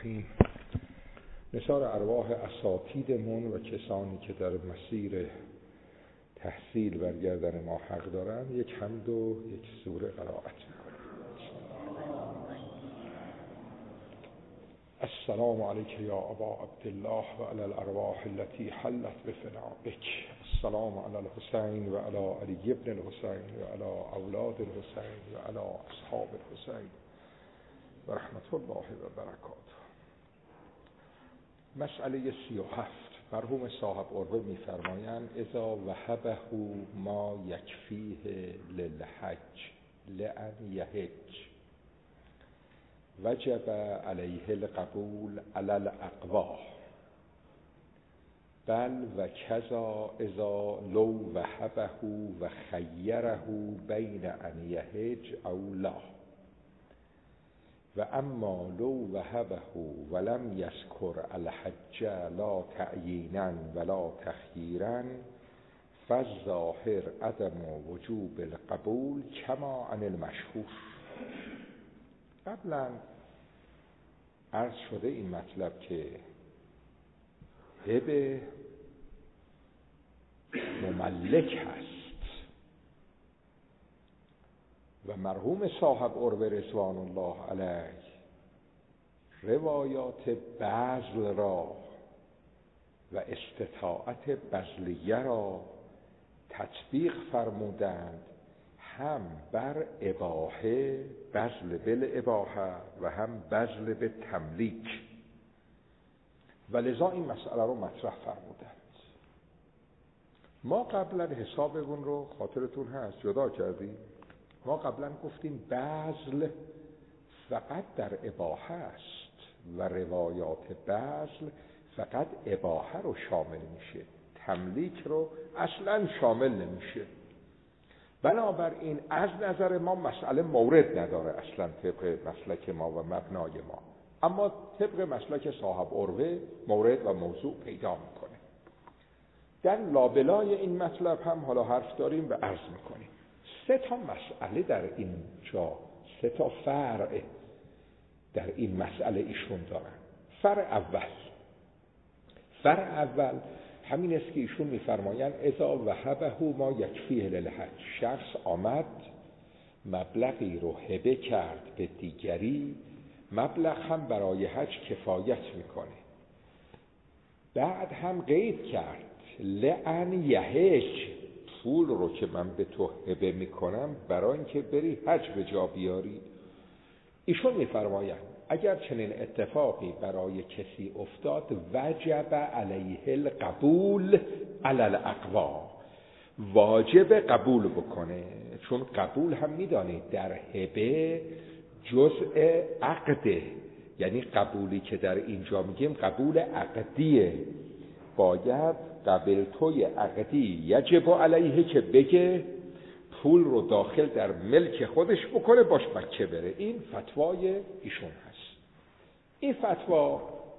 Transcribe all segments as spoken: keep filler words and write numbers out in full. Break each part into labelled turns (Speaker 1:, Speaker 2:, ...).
Speaker 1: الرحیم. نثار ارواح اساتیدمون و کسانی که در مسیر تحصیل بر گردن ما حق دارن یک حمد و یک سوره قرائت میکنیم. السلام علیک یا ابا عبدالله و علی الارواح التي حلت بفنائک. السلام علی الحسین و علی علی ابن الحسین و علی اولاد الحسین و علی اصحاب الحسین و رحمت الله و برکاته. مسئله سی و هفت. مرحوم صاحب عروه می‌فرمایند اذا وهبه ما یکفیه للحج لأن یحج وجب علیه القبول علی الاقوا بل و کذا اذا لو وهبه و خیره بین ان یحج او لا و اما لو وهبه ولم یذکر الحج لا تعیینا ولا تخییرا فالظاهر عدم وجوب القبول کما عن المشهور. قبلا عرض شده این مطلب که هبه مملک هست و مرحوم صاحب عروه رضوان الله علیه روایات بذل را و استطاعت بذلیه را تطبیق فرمودند، هم بر اباحه بذل بالاباحه و هم بذل به تملیک، و لذا این مسئله رو مطرح فرمودند. ما قبلا حسابمون رو خاطرتون هست جدا کردیم. ما قبلا گفتیم بذل فقط در اباحه است و روایات بذل فقط اباحه رو شامل میشه، تملیک رو اصلا شامل نمیشه. بنابراین از نظر ما مسئله مورد نداره اصلا طبق مسلک ما و مبنای ما، اما طبق مسلک صاحب عروه مورد و موضوع پیدا میکنه. در لابلای این مطلب هم حالا حرف داریم و عرض میکنیم. سه تا مسئله در اینجا، سه تا فرع در این مسئله ایشون دارن. فرع اول فرع اول همین است که ایشون میفرمایند اذا وهبه ما یکفیه للحج. شخص آمد مبلغی رو هبه کرد به دیگری، مبلغ هم برای حج کفایت میکنه، بعد هم قید کرد لأن یحج، پول رو که من به تو هبه میکنم برای اینکه بری حج به جا بیاری. ایشون میفرمایند اگر چنین اتفاقی برای کسی افتاد وجب علیه القبول علی الاقوا، واجب قبول بکنه، چون قبول هم میدانید در هبه جزء عقده، یعنی قبولی که در اینجا میگیم قبول عقدیه. باید قبل توی عقدی یجب علیه که بگه پول رو داخل در ملک خودش بکنه باش مکه بره. این فتوای ایشون هست. این فتوا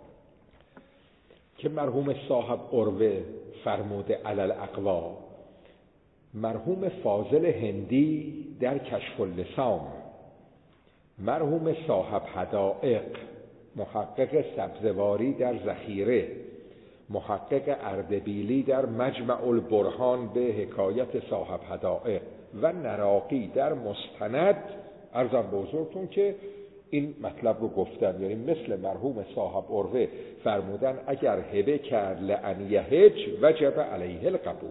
Speaker 1: که مرحوم صاحب عروه فرموده علی الاقوا، مرحوم فاضل هندی در کشف اللسان، مرحوم صاحب حدائق، محقق سبزواری در ذخیره، محقق اردبیلی در مجمع البرهان به حکایت صاحب حدائق و نراقی در مستند عرضم به حضورتون که این مطلب رو گفتن، یعنی مثل مرحوم صاحب عروه فرمودن اگر هبه کرد لأن یحج وجب علیه القبول.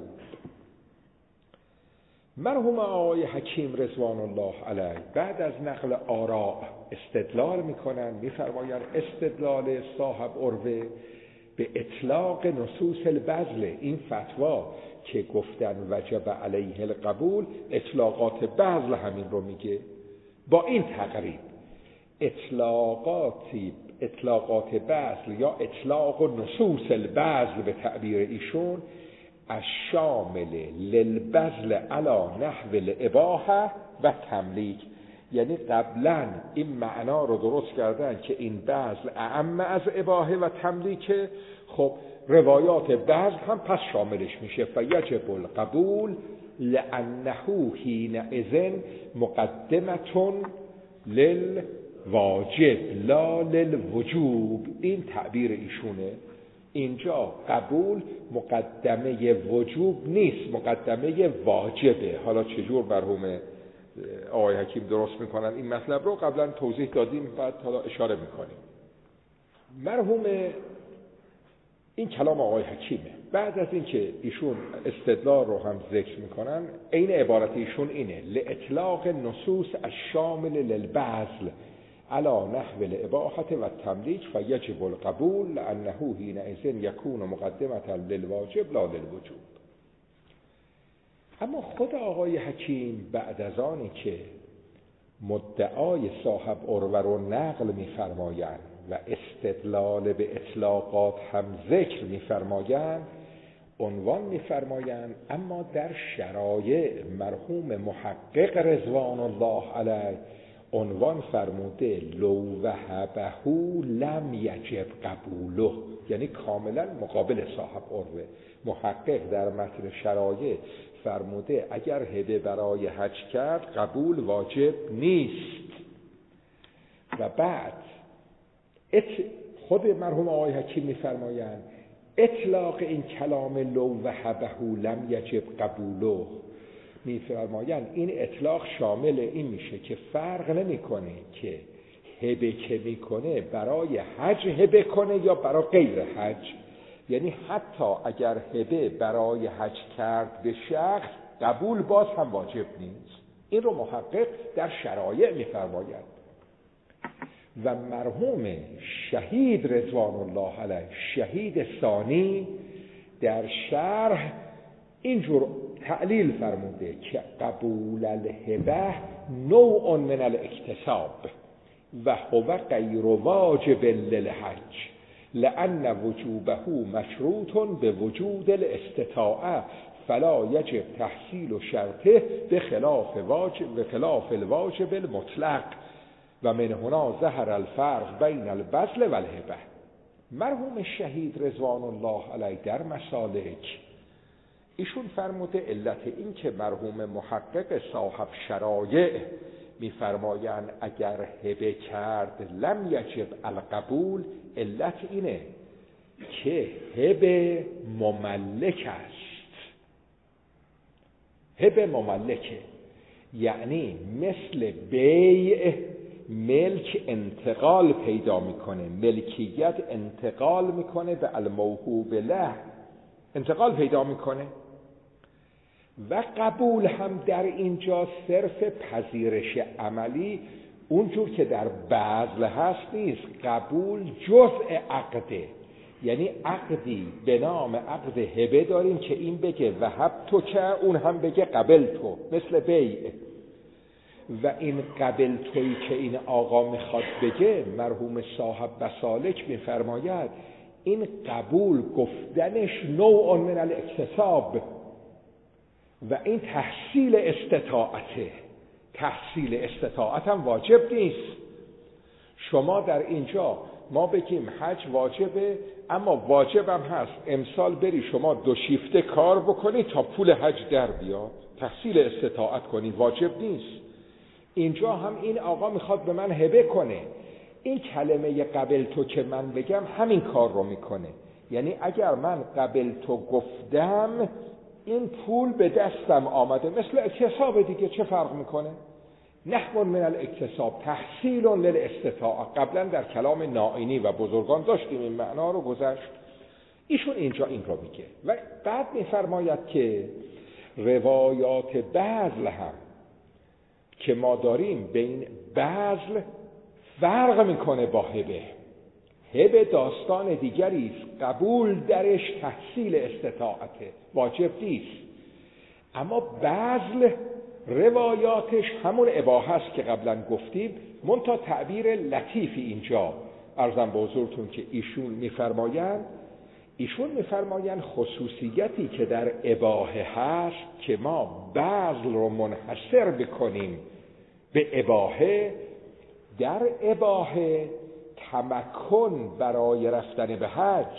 Speaker 1: مرحوم آقای حکیم رضوان الله علیه بعد از نقل آراء استدلال میکنن، میفرمایند استدلال صاحب عروه به اطلاق نصوص البذل، این فتوا که گفتن وجب علیه القبول اطلاقات بذل همین رو میگه. با این تقریب اطلاقاتی اطلاقات بذل یا اطلاق و نصوص البذل به تعبیر ایشون الشامل للبذل علی نحو الاباحه و تملیک، یعنی قبلا این معنا رو درست کردن که این بذل اعم از اباحه و تملیکه. خب روایات بذل هم پس شاملش میشه. فیجب القبول لأنه حینئذ مقدمة لل واجب لا للوجوب. این تعبیر ایشونه. اینجا قبول مقدمه وجوب نیست، مقدمه واجبه. حالا چجور مرحوم آقای حکیم درست میکنن این مطلب رو قبلا توضیح دادیم، بعد حالا اشاره میکنیم. مرحوم این کلام آقای حکیمه. بعد از اینکه ایشون استدلال رو هم ذکر میکنن، عین عبارت ایشون اینه: لاطلاق نصوص الشامل للبذل على نحو الاباحه و التملیک فیجب القبول لانه حینئذ یکون مقدمه للواجب لا للوجوب. اما خود آقای حکیم بعد از آنی که مدعای صاحب عروه رو نقل می‌فرمایند و استدلال به اطلاقات هم ذکر می‌فرمایند، عنوان می‌فرمایند اما در شرایع مرحوم محقق رضوان الله علیه عنوان فرموده لو وهبه لم یجب قبوله، یعنی کاملا مقابل صاحب عروه. محقق در متن شرایع فرموده اگر هبه برای حج کرد قبول واجب نیست. و بعد خود مرحوم آقای حکیم می‌فرمایند اطلاق این کلام لو وهبه لم یجب قبوله، می‌فرمایند این اطلاق شامل این میشه که فرق نمی‌کنه که هبه که میکنه برای حج هبه کنه یا برای غیر حج. یعنی حتی اگر هبه برای حج کرد به شخص، قبول باز هم واجب نیست. این رو محقق در شرایع می‌فرماید. و مرحوم شهید رضوان الله علیه، شهید ثانی، در شرح اینجور تعلیل فرموده که قبول الهبه نوع من الاکتساب و هو غیر واجب للحج لأن وجوبه مشروط به وجود الاستطاعه فلا یجب تحصیل شرطه بخلاف واجب بخلاف الواجب المطلق و من هنا ظهر الفرق بین البذل و الهبه. مرحوم شهید رضوان الله علیه در مسالک ایشون فرموده علت این که مرحوم محقق صاحب شرایع میفرمایند اگر هبه کرد لم یجب القبول، علت اینه که هبه مملک است. هبه مملکه، یعنی مثل بیع ملک انتقال پیدا میکنه، ملکیت انتقال میکنه به الموهوب له، انتقال پیدا میکنه. و قبول هم در اینجا صرف پذیرش عملی، اونجور که در بذل هست نیست. قبول جزء عقده، یعنی عقدی به نام عقد هبه داریم که این بگه وهب تو که اون هم بگه قبل تو، مثل بیع. و این قبل تویی که این آقا میخواد بگه، مرحوم صاحب مسالک میفرماید این قبول گفتنش نوع من الاکتساب و این تحصیل استطاعته. تحصیل استطاعت هم واجب نیست. شما در اینجا ما بگیم حج واجبه، اما واجب هم هست امسال بری شما دو شیفته کار بکنی تا پول حج در بیاد، تحصیل استطاعت کنی، واجب نیست. اینجا هم این آقا میخواد به من هبه کنه، این کلمه قبل تو که من بگم همین کار رو میکنه. یعنی اگر من قبل تو گفتم این پول به دستم آمده، مثل اکتساب دیگه، چه فرق میکنه؟ نحو من الاکتساب تحصیل للاستطاعه. قبلا در کلام نائینی و بزرگان داشتیم این معنا رو، گذشت. ایشون اینجا این رو میگه و بعد میفرماید که روایات بذل هم که ما داریم بین بذل فرق میکنه با هبه. هبه داستان دیگری است، قبول درش تحصیل استطاعته، واجب نیست. اما بذل روایاتش همون اباحه است که قبلا گفتیم، منتها تعبیر لطیفی اینجا عرضم به حضورتون که ایشون میفرمایند ایشون میفرمایند خصوصیتی که در اباحه هست که ما بذل رو منحصر بکنیم به اباحه، در اباحه تمکن برای رفتن به حج،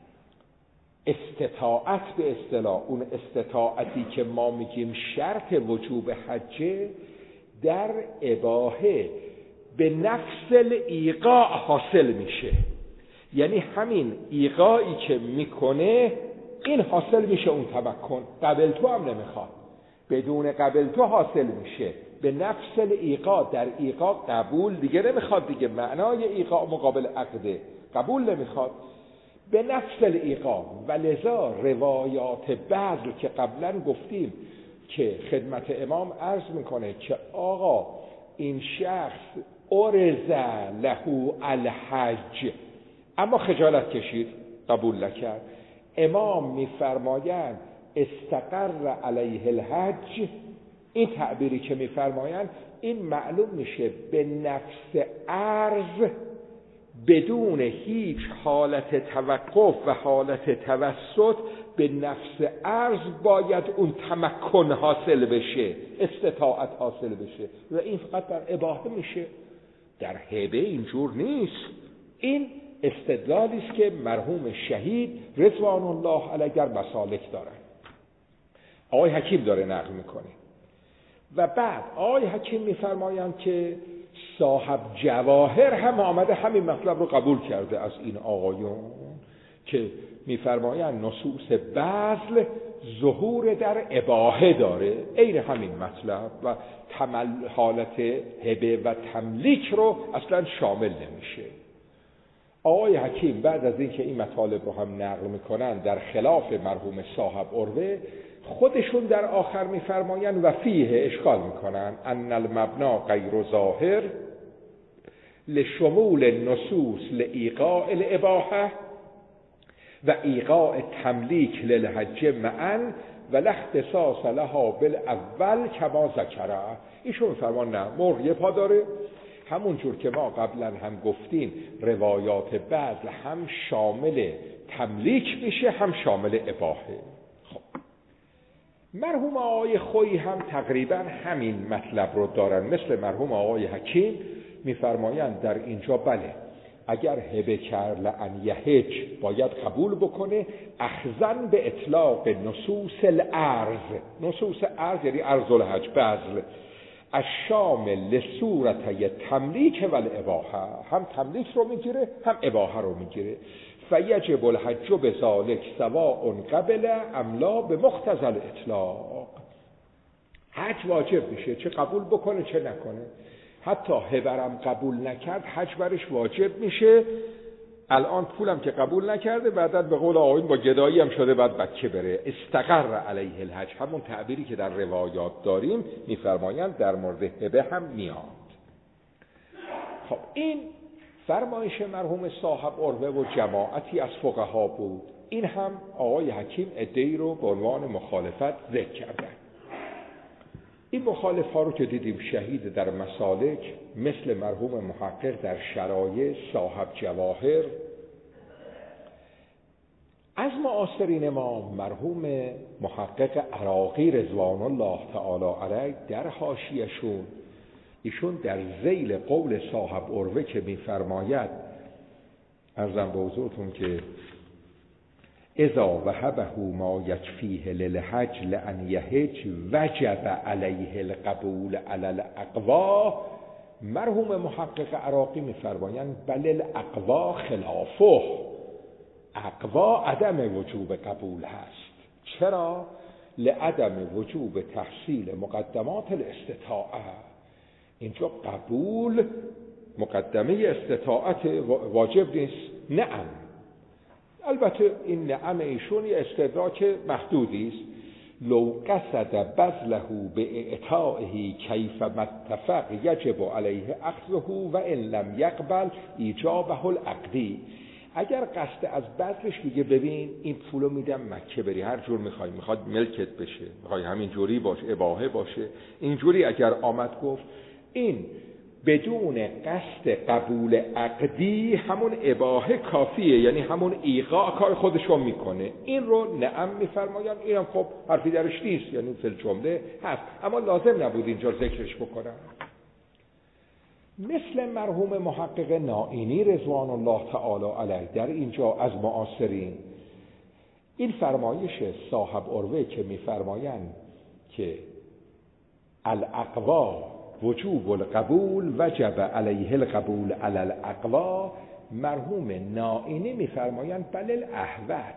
Speaker 1: استطاعت به اصطلاح، اون استطاعتی که ما میگیم شرط وجوب حجه، در اباحه به نفس الایقاع حاصل میشه، یعنی همین ایقاعی که میکنه این حاصل میشه اون تمکن. قبل تو هم نمیخواد، بدون قبل تو حاصل میشه. به نفس الایقاع، در ایقاع قبول دیگه نمیخواد، دیگه معنای ایقاع مقابل عقده، قبول نمیخواد. به نفس الایقاع. و لذا روایات بذل که قبلا گفتیم که خدمت امام عرض میکنه که آقا این شخص ارز له الحج، اما خجالت کشید، قبول نکرد. امام میفرمایند استقر علیه الحج، این تعبیری که میفرمایند این معلوم میشه به نفس عرض بدون هیچ حالت توقف و حالت توسط، به نفس عرض باید اون تمکن حاصل بشه، استطاعت حاصل بشه، و این فقط در اباحه میشه، در هبه اینجور نیست. این استدلالی است که مرحوم شهید رضوان الله علیه در مسالک دارن. آقای حکیم داره نقل میکنه. و بعد آقای حکیم میفرمایند که صاحب جواهر هم آمده همین مطلب رو قبول کرده از این آقایون، که میفرمایند نصوص بذل ظهور در اباحه داره، عین همین مطلب، و تمل حالت هبه و تملیک رو اصلا شامل نمیشه. آقای حکیم بعد از اینکه این مطالب رو هم نقل میکنن در خلاف مرحوم صاحب عروه، خودشون در آخر میفرمایند و فیه اشکال میکنن ان المبنا غیر ظاهر لشمول النصوص لایقاع الاباحه و ایقاع تملیک للحج معا و لا اختصاص لها بالاول کما ذکره. ایشون میفرمان نه، مرغ یه پا داره، همون جور که ما قبلا هم گفتیم روایات بذل هم شامل تملیک میشه هم شامل اباحه. خب مرحوم آقای خویی هم تقریبا همین مطلب رو دارن، مثل مرحوم آقای حکیم میفرمایند در اینجا بله اگر هبه کرد لأن یحج باید قبول بکنه، اخذن به اطلاق نصوص الارض، نصوص ارض یعنی ارض الحج بذل، الشامل لصورتی تملیک و الاباحه، هم تملیک رو میگیره هم اباحه رو میگیره. فیجب الحج بذالک سواء قبل ام لا به مقتضی الاطلاق، حج واجب میشه چه قبول بکنه چه نکنه. حتی هبرم قبول نکرد حج برش واجب میشه. الان پولم که قبول نکرده بعداً به قول آقایون با گدایی هم شده بعد بچه بره، استقر علیه الحج، همون تعبیری که در روایات داریم میفرمایند در مورد هبه هم میاد. خب این فرمایش مرحوم صاحب عروه و جماعتی از فقها بود. این هم آقای حکیم عده‌ای رو به عنوان مخالفت ذکر کردن. این مخالف ها رو که دیدیم شهید در مسالک مثل مرحوم محقق در شرایع، صاحب جواهر. از معاصرین ما مرحوم محقق عراقی رضوان الله تعالی علیه در حاشیه‌شون ایشون در ذیل قول صاحب عروه که می‌فرماید عرضم به حضورتون که اذا وهبه ما یکفیه للحج لأن یحج وجب علیه القبول علی الاقوا، مرحوم محقق عراقی می‌فرمایند بل الاقوا خلافه، اقوا عدم وجوب قبول هست. چرا؟ لعدم وجوب تحصیل مقدمات الاستطاعه. اینجا قبول مقدمه استطاعت واجب نیست. نعم، البته این نعم ایشون یه استدراک محدودی است. لو قصد بذله به اعطائه کیف متفق یجب علیه اخذه و ان لم یقبل ایجابه العقدی. اگر قصد از بذلش میگه ببین این پولو میدم مکه بری، هر جور میخوای، میخواد ملکت بشه، میخوای همین جوری باشه، اباحه باشه، اینجوری اگر آمد گفت این بدون قصد قبول عقدی همون اباحه کافیه، یعنی همون ایقاع کار خودشو میکنه، این رو نعم میفرمایند. اینم خب حرفی درش نیست، یعنی فی الجمله هست، اما لازم نبود اینجا ذکرش بکنم. مثل مرحوم محقق نائینی رضوان الله تعالی علیه در اینجا از معاصرین این فرمایش صاحب عروه که میفرمایند که الاقوا وجوب القبول وجب علیه القبول علی الاقوا. مرحوم نائینی میفرمایند بل الاحوط.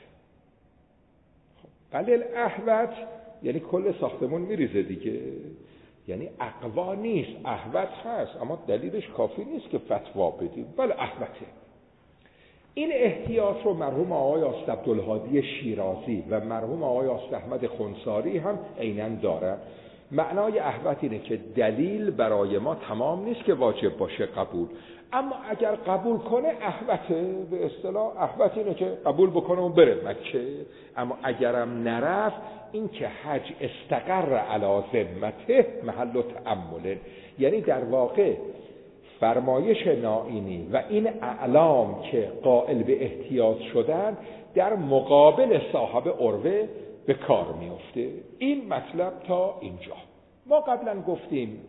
Speaker 1: بل الاحوط یعنی کل ساختمون میریزه دیگه، یعنی اقوا نیست، احوط هست، اما دلیلش کافی نیست که فتوا بدیم. بل احوطه. این احتیاط رو مرحوم آقای آست عبدالهادی شیرازی و مرحوم آقای آست احمد خنثاری هم عیناً دارن. معنای احوط اینه که دلیل برای ما تمام نیست که واجب باشه قبول، اما اگر قبول کنه احوطه. به اصطلاح احوط اینه که قبول بکنه و بره مکه. اما اگرم نرفت، این که حج استقر علی ذمته محل تأمل. یعنی در واقع فرمایش نائینی و این اعلام که قائل به احتیاط شدن در مقابل صاحب عروه به کار میفته. این مطلب تا اینجا. ما قبلا گفتیم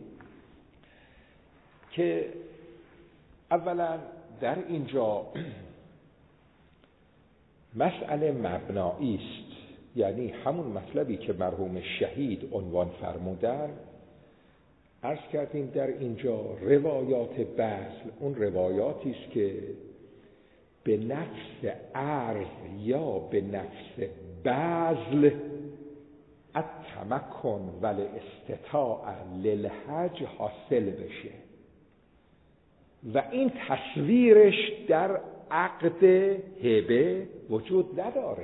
Speaker 1: که اولا در اینجا مسئله مبنایی است، یعنی همون مطلبی که مرحوم شهید عنوان فرمودن. عرض کردیم در اینجا روایات بذل اون روایاتی است که به نفس عرض یا به نفس بذل التمکن والاستطاعة للحج حاصل بشه و این تصویرش در عقد هبه وجود نداره.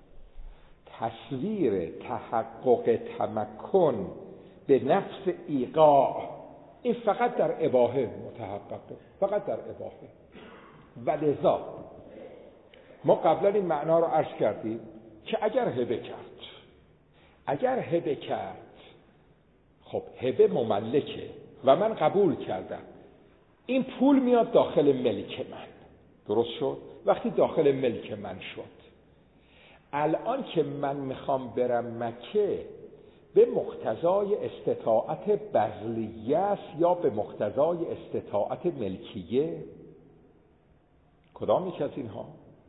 Speaker 1: تصویر تحقق تمکن به نفس ایقاع این فقط در اباحه متحققه، فقط در اباحه. و لذا ما قبلا این معنا رو عرض کردیم که اگر هبه کرد اگر هبه کرد خب هبه مملکه و من قبول کردم، این پول میاد داخل ملک من، درست شد؟ وقتی داخل ملک من شد، الان که من میخوام برم مکه به مقتضای استطاعت بذلیه است یا به مقتضای استطاعت ملکیه؟ کدام یک از اینها؟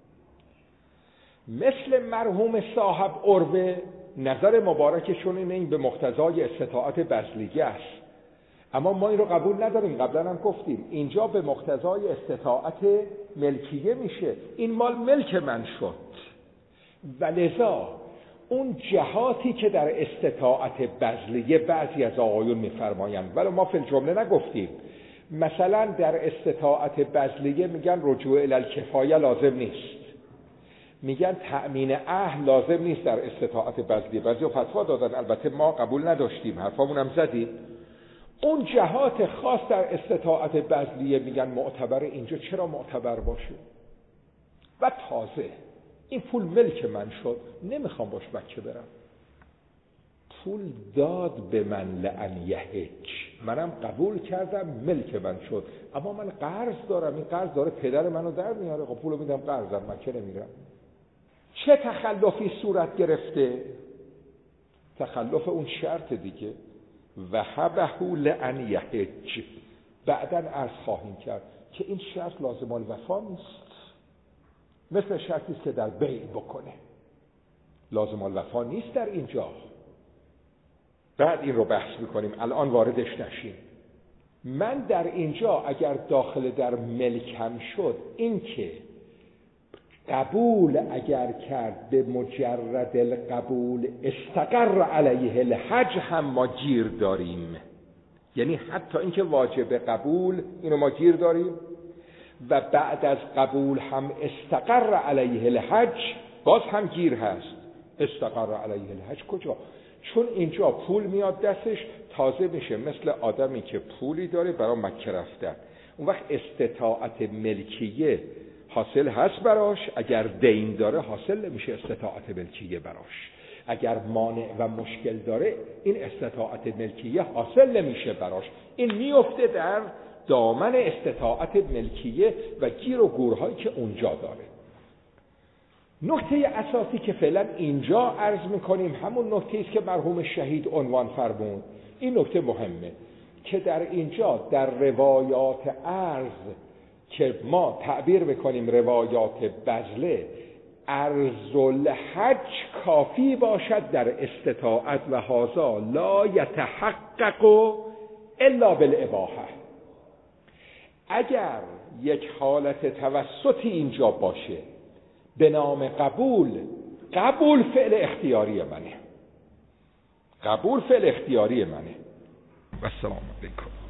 Speaker 1: مثل مرحوم صاحب عروه نظر مبارکشون اینه این به مقتضای استطاعت بذلیه است، اما ما این رو قبول نداریم. قبلا هم گفتیم اینجا به مقتضای استطاعت ملکیه میشه، این مال ملک من شد. و لذا اون جهاتی که در استطاعت بذلیه بعضی از آقایون میفرمایند، ولی ما فی الجمله نگفتیم. مثلا در استطاعت بذلیه میگن رجوع الی الکفایه لازم نیست، میگن تأمین اهل لازم نیست در استطاعت بذلیه. بعضی فتوا دادن، البته ما قبول نداشتیم، حرفامون هم زدیم. اون جهات خاص در استطاعت بذلیه میگن معتبر. اینجا چرا معتبر باشه؟ و تازه این پول ملک من شد، نمیخوام باش مکه برم، پول داد به من لأن یحج، منم قبول کردم ملک من شد، اما من قرض دارم، این قرض داره پدر منو در میاره، خب پولو میدم قرضم، مکه نمیرم. چه تخلفی صورت گرفته؟ تخلف اون شرط دیگه، و هبه لأن یحج. بعداً عرض خواهیم کرد که این شرط لازم الوفا نیست، مثل شرطی است که در بیع بکنه، لازم الوفا نیست در اینجا. بعد این رو بحث میکنیم، الان واردش نشیم. من در اینجا اگر داخل در ملکم شد، این که قبول اگر کرد به مجرد القبول استقر علیه الحج هم ما گیر داریم، یعنی حتی اینکه واجب قبول اینو ما گیر داریم و بعد از قبول هم استقر علیه الحج باز هم گیر هست. استقر علیه الحج کجا؟ چون اینجا پول میاد دستش، تازه میشه مثل آدمی که پولی داره برای مکه رفتن، اون وقت استطاعت ملکیه حاصل هست براش. اگر دین داره حاصل نمیشه استطاعت ملکیه براش، اگر مانع و مشکل داره این استطاعت ملکیه حاصل نمیشه براش، این میفته در دامن استطاعت ملکیه و گیر و گورهایی که اونجا داره. نکته اساسی که فعلا اینجا عرض میکنیم همون نکته است که مرحوم شهید عنوان فرمود. این نکته مهمه که در اینجا در روایات عرض که ما تعبیر میکنیم روایات بذله، عرض الحج کافی باشد در استطاعت و هذا لا یتحقق الا بالاباحه. اگر یک حالت توسطی اینجا باشه به نام قبول، قبول فعل اختیاری منه، قبول فعل اختیاری منه. و السلام علیکم.